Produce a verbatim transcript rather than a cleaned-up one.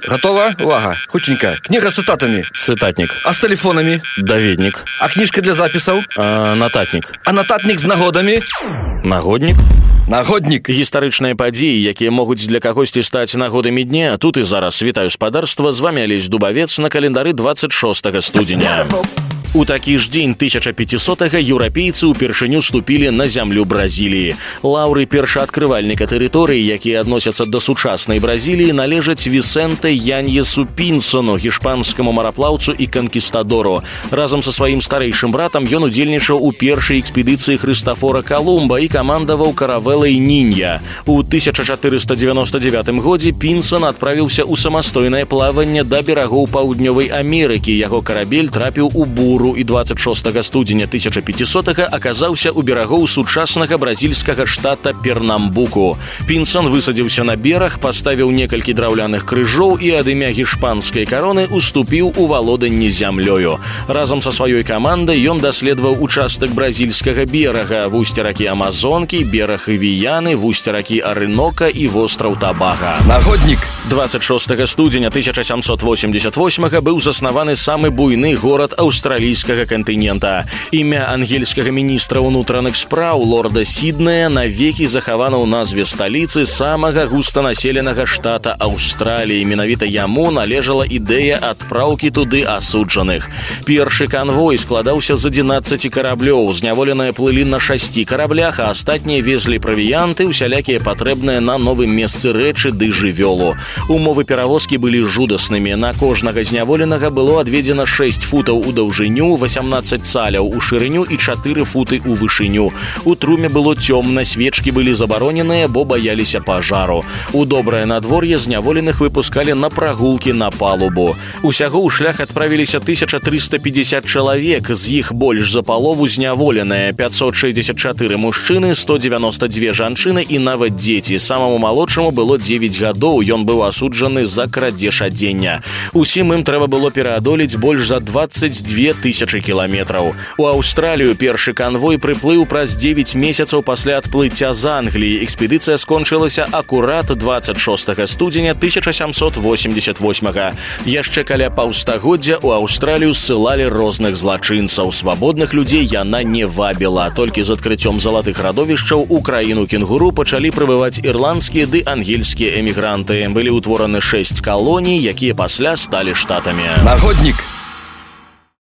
Готова? Увага. Хутенька. Книга с цитатами. Цытатнік. А с телефонами? Даведнік. А книжка для записаў? А, нататнік. А нататнік з нагодамі? Нагоднік. Нагоднік. Гістарычныя падзеі, якія могуць для кагосьці стаць нагодамі дня. Тут і зараз вітаю спадарства. З вами Алесь Дубавец на календары двадцать шостага студзеня. У такі ж дзень тысяча пяцісотага еўрапейцы ўпершыню ступілі на зямлю Бразіліі. Лаўры першаадкрывальніка тэрыторыі, якія адносяцца да сучаснай Бразіліі, належаць Вісенте Яньесу Пінсону, гішпанскаму мараплаўцу і канкістадору. Разам са сваім старэйшым братам ён удзельнічаў у першай экспедыцыі Хрыстафора Калумба і камандаваў каравелай Нінья. У тысяча чатырыста дзевяноста дзевятым годзе Пінсон адправіўся ў самастойнае плаванне да берагоў Паўднёвай Амерыкі. Яго карабель трапіў у буру і двадцать шостага студзеня тысяча пяцісотага аказаўся ў берагоў сучаснага бразільскага штата Пернамбуку. Пінсон высадзіўся на бераг, паставіў некалькі драўляных крыжоў і ад імя гішпанскай кароны уступіў у валоданне зямлёю. Разам са сваёй камандай ён даследаваў участак бразільскага берага, вусце ракі Амазонкі, бераг Івіяны, вусце ракі Арынока і востраў Табага. Нагоднік. двадцать шостага студзеня тысяча сямсот восемьдесят восьмага быў заснаваны самы буйны горад аўстралійскага кантынента. Імя ангельскага міністра ўнутраных спраў лорда Сіднея навекі захавана ў назве сталіцы самага густанаселенага штата Аўстраліі. Менавіта яму належала ідэя адпраўкі туды асуджаных. Першы канвой складаўся з адзінаццаці караблёў. Зняволеныя плылі на шасці караблях, а астатнія везлі правіянты, усялякія патрэбныя на новым месцы рэчы ды жывёлу. Умовы перавозкі былі жудаснымі. На кожнага зняволенага было адведзена шэсць футаў у даўжыню, восемнадцать цаляў у шырыню і чатыры футы ў вышыню. У труме было цёмна, свечкі былі забароненыя, бо баяліся пажару. У добрае надвор'е зняволеных выпускалі на прагулкі на палубу. Усяго ў шлях адправіліся тысяча трыста пятьдесят чалавек, з іх больш за палову зняволеныя, пятьсот шестьдесят четыре мужчыны, сто девяносто две жанчыны і нават дзеці. Самаму малодшаму было дзевяць гадоў, ён быў асуджаны за крадзеж адзення. Усім ім трэба было пераадолець больш за двадцать две тысячы кіламетраў. У Аўстралію першы канвой прыплыў праз дзевяць месяцаў пасля адплыцця з Англіі. Экспедыцыя скончылася акурат двадцать шостага студзеня тысяча сямсот восемьдесят восьмага. Яшчэ каля паўстагоддзя у Аўстралію ссылалі розных злачынцаў. Свабодных людзей яна не вабіла. Толькі з адкрыццём залатых радовішчаў у краіну кенгуру пачалі прыбываць ірландскія ды ангельскія эмігранты. Былі ўтвораны шэсць калоній, якія пасля сталі штатамі. Нагоднік.